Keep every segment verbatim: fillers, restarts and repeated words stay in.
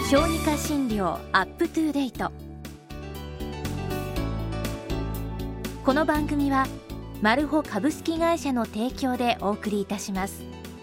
小児科診療アップトゥーデイト。この番組はマルホ株式会社の提供でお送りいたします。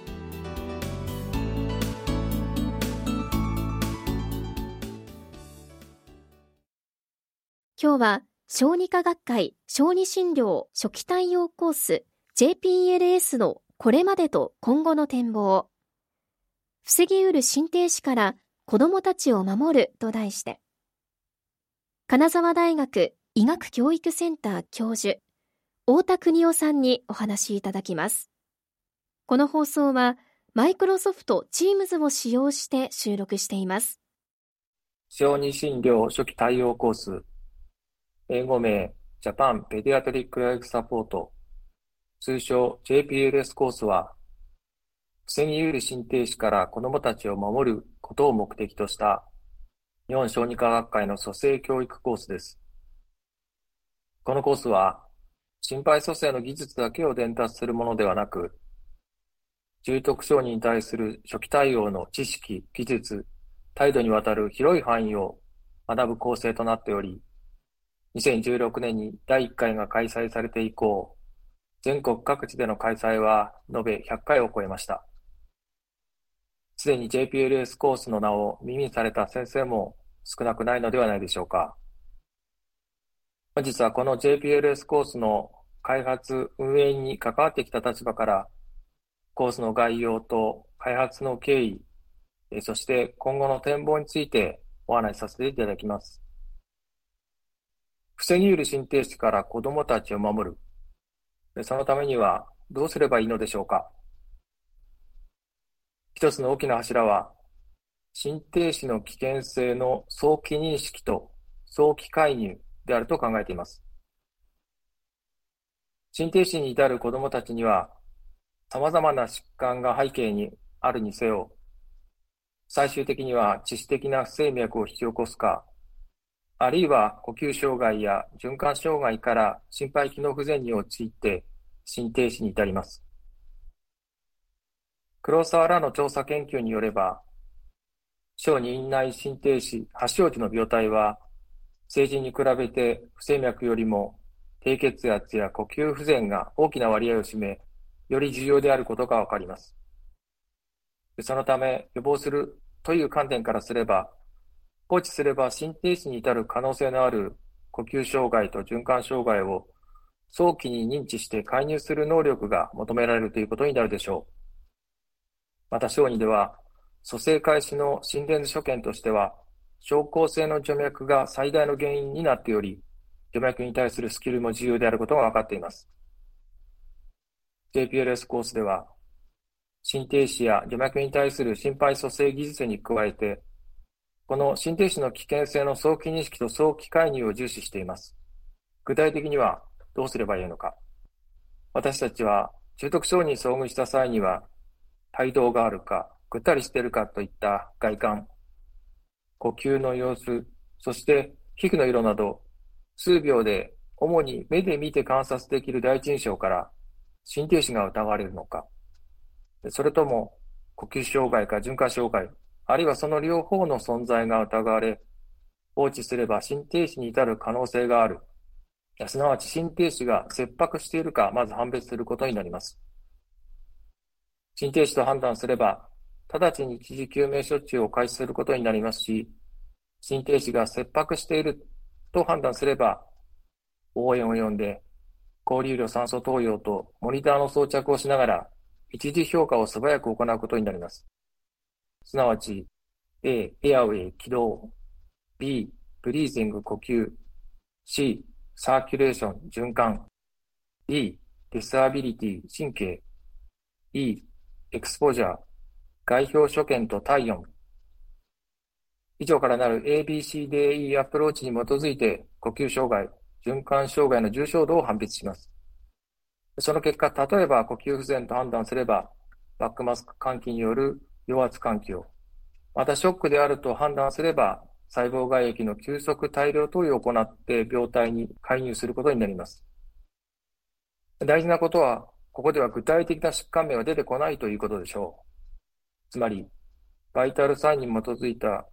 今日は小児科学会小児診療初期対応コース ジェイピーエルエス のこれまでと今後の展望、防ぎうる心停止から子どもたちを守ると題して、金沢大学医学教育センター教授太田邦夫さんにお話しいただきます。この放送はマイクロソフト Teams を使用して収録しています。 小児診療初期対応コース、英語名ジャパンペディアトリックライフサポート、通称 ジェイピーエルエス コースは、防ぎうる心停止から子どもたちを守ることを目的とした日本小児科学会の蘇生教育コースです。このコースは、心肺蘇生の技術だけを伝達するものではなく、重篤小児に対する初期対応の知識、技術、態度にわたる広い範囲を学ぶ構成となっており、にせんじゅうろくねんにだいいっかいが開催されて以降、全国各地での開催は延べひゃっかいを超えました。すでに ジェイピーエルエス コースの名を耳にされた先生も少なくないのではないでしょうか。本日はこの ジェイピーエルエス コースの開発・運営に関わってきた立場から、コースの概要と開発の経緯、そして今後の展望についてお話しさせていただきます。防ぎうる心停止から子どもたちを守る。そのためにはどうすればいいのでしょうか。一つの大きな柱は、心停止の危険性の早期認識と早期介入であると考えています。心停止に至る子どもたちには、様々な疾患が背景にあるにせよ、最終的には致死的な不整脈を引き起こすか、あるいは呼吸障害や循環障害から心肺機能不全に陥って心停止に至ります。黒沢らの調査研究によれば、小児院内心停止発症時の病態は、成人に比べて不整脈よりも低血圧や呼吸不全が大きな割合を占め、より重要であることがわかります。そのため、予防するという観点からすれば、放置すれば心停止に至る可能性のある呼吸障害と循環障害を早期に認知して介入する能力が求められるということになるでしょう。また小児では、蘇生開始の心電図所見としては、症候性の除脈が最大の原因になっており、除脈に対するスキルも重要であることが分かっています。ジェイピーエルエス コースでは、心停止や除脈に対する心肺蘇生技術に加えて、この心停止の危険性の早期認識と早期介入を重視しています。具体的にはどうすればいいのか。私たちは重篤小児に遭遇した際には、胎動があるか、ぐったりしているかといった外観、呼吸の様子、そして皮膚の色など、数秒で主に目で見て観察できる第一印象から心停止が疑われるのか、それとも呼吸障害か循環障害、あるいはその両方の存在が疑われ、放置すれば心停止に至る可能性がある、すなわち心停止が切迫しているか、まず判別することになります。心停止と判断すれば、直ちに一時救命処置を開始することになりますし、心停止が切迫していると判断すれば、応援を呼んで、高流量酸素投与とモニターの装着をしながら、一時評価を素早く行うことになります。すなわち、A、エアウェイ起動、B、ブリージング呼吸、C、サーキュレーション循環、D、ディスアビリティ神経、E、エクスポジャー、外表所見と体温。以上からなる エービーシーディーイー アプローチに基づいて呼吸障害、循環障害の重症度を判別します。その結果、例えば呼吸不全と判断すれば、バックマスク換気による陽圧換気を、またショックであると判断すれば、細胞外液の急速大量投与を行って病態に介入することになります。大事なことは、ここでは具体的な疾患名は出てこないということでしょう。つまり、バイタルサインに基づいた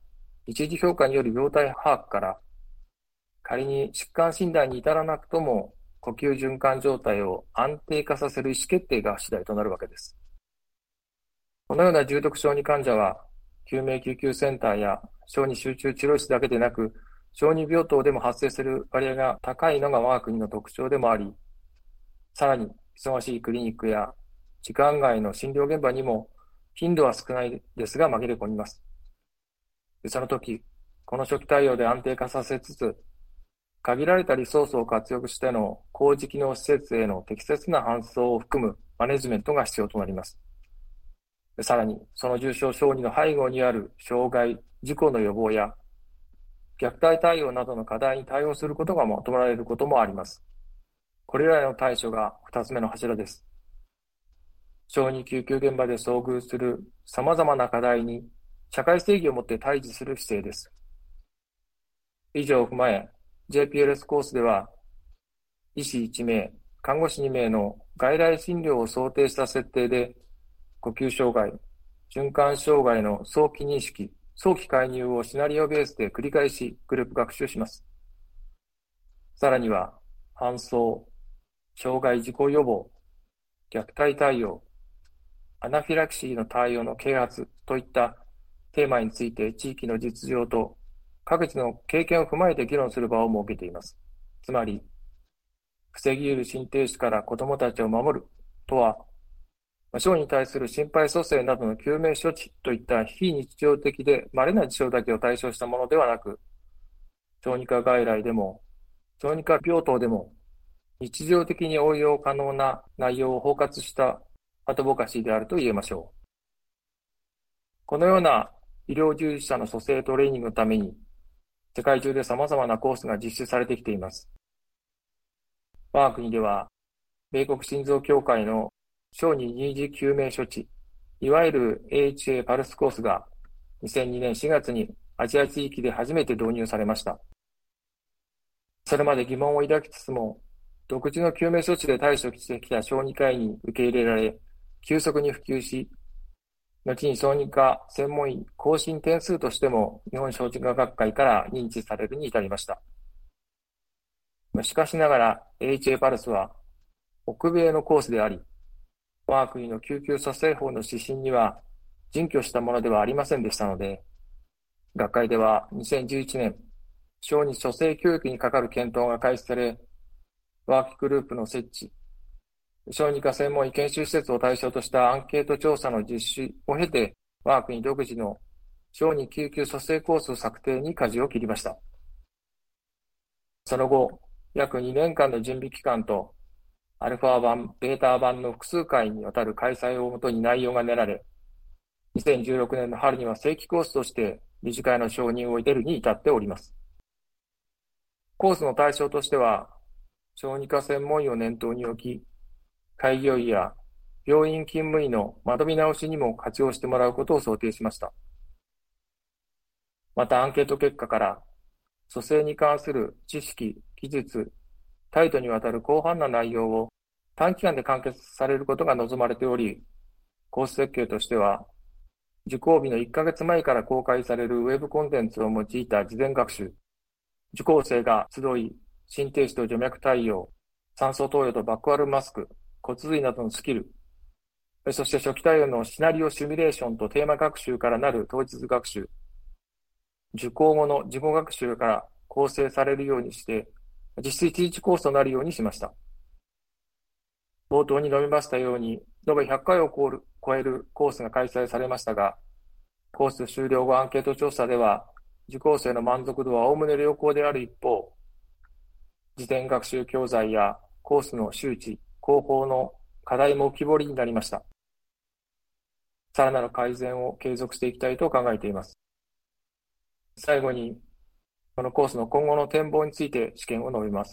一時評価による病態把握から、仮に疾患診断に至らなくとも、呼吸循環状態を安定化させる意思決定が次第となるわけです。このような重篤小児患者は、救命救急センターや小児集中治療室だけでなく、小児病棟でも発生する割合が高いのが我が国の特徴でもあり、さらに忙しいクリニックや時間外の診療現場にも頻度は少ないですが紛れ込みます。その時、この初期対応で安定化させつつ、限られたリソースを活用しての高次機能施設への適切な搬送を含むマネジメントが必要となります。さらに、その重症小児の背後にある障害、事故の予防や虐待対応などの課題に対応することが求められることもあります。これらの対処が二つ目の柱です。小児救急現場で遭遇する様々な課題に社会正義をもって対峙する姿勢です。以上を踏まえ、ジェイピーエルエス コースでは、医師いち名、看護師に名の外来診療を想定した設定で、呼吸障害、循環障害の早期認識、早期介入をシナリオベースで繰り返しグループ学習します。さらには、搬送、障害事故予防、虐待対応、アナフィラキシーの対応の啓発といったテーマについて地域の実情と各地の経験を踏まえて議論する場を設けています。つまり、防ぎ得る心停止から子どもたちを守るとは、小児に対する心肺蘇生などの救命処置といった非日常的で稀な事象だけを対象したものではなく、小児科外来でも、小児科病棟でも、日常的に応用可能な内容を包括したアドボカシーであると言えましょう。このような医療従事者の蘇生トレーニングのために、世界中で様々なコースが実施されてきています。我が国では、米国心臓協会の小児二次救命処置、いわゆる エーエイチエー パルスコースがにせんにねんしがつにアジア地域で初めて導入されました。それまで疑問を抱きつつも、独自の救命措置で対処してきた小児科医に受け入れられ、急速に普及し、後に小児科専門医更新点数としても日本小児科学会から認知されるに至りました。しかしながら エーエイチエー パルスは北米のコースであり、我が国の救急蘇生法の指針には準拠したものではありませんでしたので、学会ではにせんじゅういちねん、小児蘇生教育にかかる検討が開始され、ワークグループの設置、小児科専門医研修施設を対象としたアンケート調査の実施を経て、我が国独自の小児救急蘇生コース策定に舵を切りました。その後、約にねんかんの準備期間と、アルファ版、ベータ版の複数回にわたる開催をもとに内容が練られ、にせんじゅうろくねんの春には正規コースとして理事会の承認を得るに至っております。コースの対象としては、小児科専門医を念頭に置き、開業医や病院勤務医の学び直しにも活用してもらうことを想定しました。またアンケート結果から、蘇生に関する知識、技術、態度にわたる広範な内容を短期間で完結されることが望まれており、コース設計としては、受講日のいっかげつまえから公開されるウェブコンテンツを用いた事前学習、受講生が集い、心停止と除脈対応、酸素投与とバックアルマスク、骨髄などのスキル、そして初期対応のシナリオシミュレーションとテーマ学習からなる当日学習、受講後の自己学習から構成されるようにして、実質いちにちコースとなるようにしました。冒頭に述べましたように、延べひゃっかいを超えるコースが開催されましたが、コース終了後アンケート調査では、受講生の満足度はおおむね良好である一方、事前学習教材やコースの周知、広報の課題も浮き彫りになりました。さらなる改善を継続していきたいと考えています。最後に、このコースの今後の展望について試験を述べます。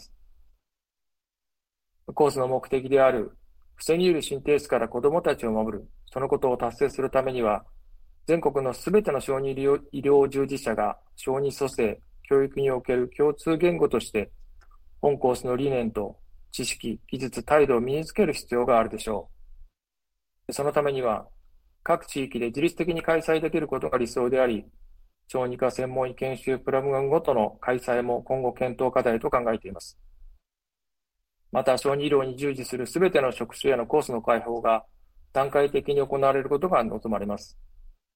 コースの目的である防ぎ得る心停止から子どもたちを守る、そのことを達成するためには、全国のすべての小児医療、医療従事者が小児蘇生、教育における共通言語として、本コースの理念と知識、技術、態度を身につける必要があるでしょう。そのためには、各地域で自律的に開催できることが理想であり、 小児科専門医研修プログラムごとの開催も今後検討課題と考えています。また、小児医療に従事するすべての職種へのコースの開放が段階的に行われることが望まれます。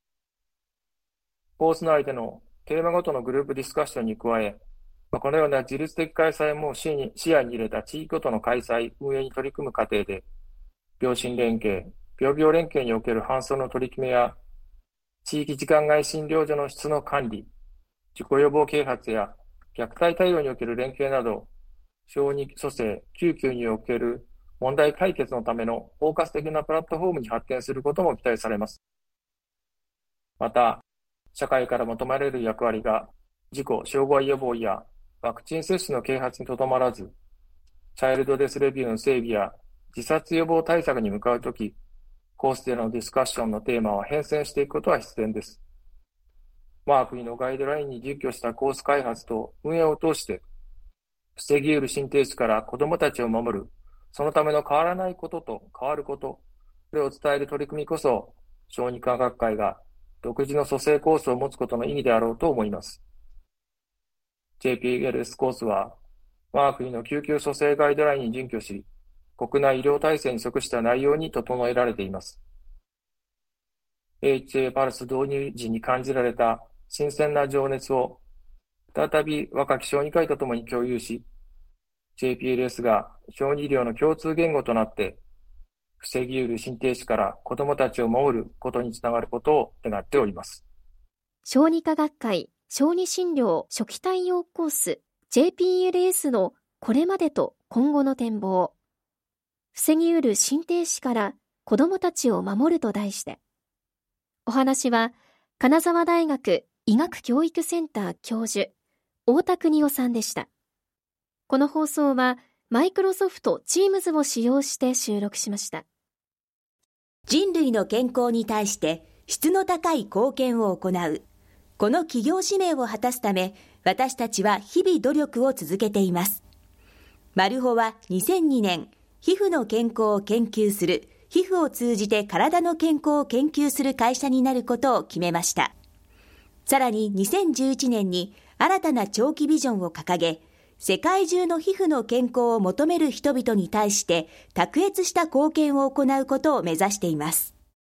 コース内でのテーマごとのグループディスカッションに加え、このような自律的開催も視野に入れた地域ごとの開催、運営に取り組む過程で、病診連携、病病連携における搬送の取り決めや、地域時間外診療所の質の管理、事故予防啓発や虐待対応における連携など、小児蘇生、救急における問題解決のための包括的なプラットフォームに発展することも期待されます。また、社会から求められる役割が、事故、障害予防やワクチン接種の啓発にとどまらず、チャイルドデスレビューの整備や自殺予防対策に向かうとき、コースでのディスカッションのテーマを変遷していくことは必然です。我が国のガイドラインに準拠したコース開発と運営を通して、防ぎ得る心停止から子どもたちを守る、そのための変わらないことと変わること、これを伝える取り組みこそ、小児科学会が独自の蘇生コースを持つことの意義であろうと思います。ジェイピーエルエス コースは、我が国の救急蘇生ガイドラインに準拠し、国内医療体制に即した内容に整えられています。エイチエー パルス導入時に感じられた新鮮な情熱を再び若き小児科医とともに共有し、ジェイピーエルエス が小児医療の共通言語となって、防ぎ得る心停止から子どもたちを守ることにつながることを願っております。 小児科学会小児診療初期対応コース ジェイピーエルエス のこれまでと今後の展望。防ぎ得る心停止から子どもたちを守ると題して、お話は金沢大学医学教育センター教授太田邦夫さんでした。この放送はマイクロソフト Teams を使用して収録しました。 人類の健康に対して質の高い貢献を行う、この企業使命を果たすため、私たちは日々努力を続けています。マルホはにせんにねん、皮膚の健康を研究する、皮膚を通じて体の健康を研究する会社になることを決めました。さらににせんじゅういちねんに新たな長期ビジョンを掲げ、世界中の皮膚の健康を求める人々に対して卓越した貢献を行うことを目指しています。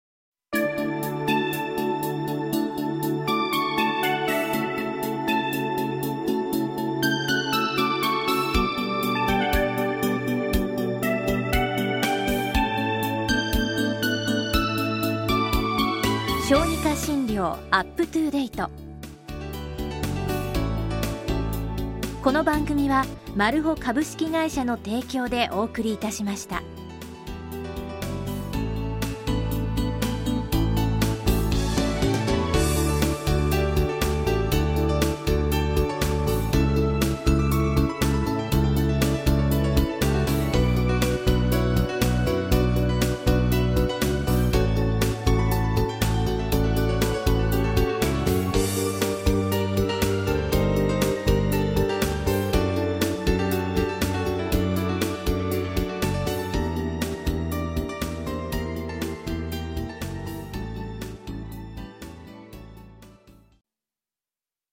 小児科診療アップトゥーデイト。この番組はマルホ株式会社の提供でお送りいたしました。